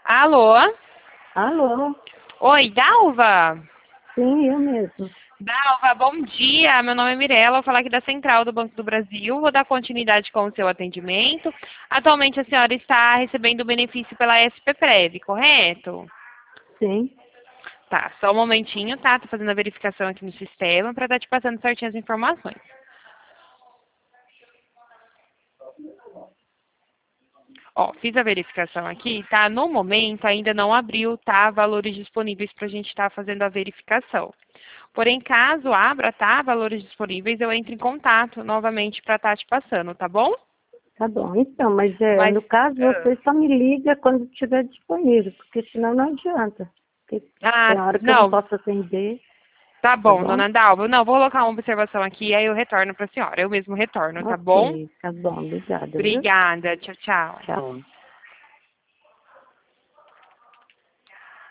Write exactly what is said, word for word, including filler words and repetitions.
Alô? Alô? Oi, Dalva? Sim, eu mesmo. Dalva, bom dia. Meu nome é Mirella, vou falar aqui da Central do Banco do Brasil. Vou dar continuidade com o seu atendimento. Atualmente a senhora está recebendo o benefício pela S P Prev, correto? Sim. Tá, só um momentinho, tá? Tô fazendo a verificação aqui no sistema para estar te passando certinho as informações. Ó, fiz a verificação aqui, tá? No momento ainda não abriu, tá? Valores disponíveis para a gente estar fazendo a verificação. Porém, caso abra, tá? Valores disponíveis, eu entro em contato novamente para estar te passando, tá bom? Tá bom. Então, mas é, Mas, no caso ah, você só me liga quando estiver disponível, porque senão não adianta. Porque ah, tem hora que eu não não, posso atender, tá tá bom, bom? dona Dalva. Não, vou colocar uma observação aqui, aí eu retorno para a senhora. Eu mesmo retorno, tá bom? Ok, tá bom. Obrigada, viu? Obrigada, tchau, tchau. Tchau.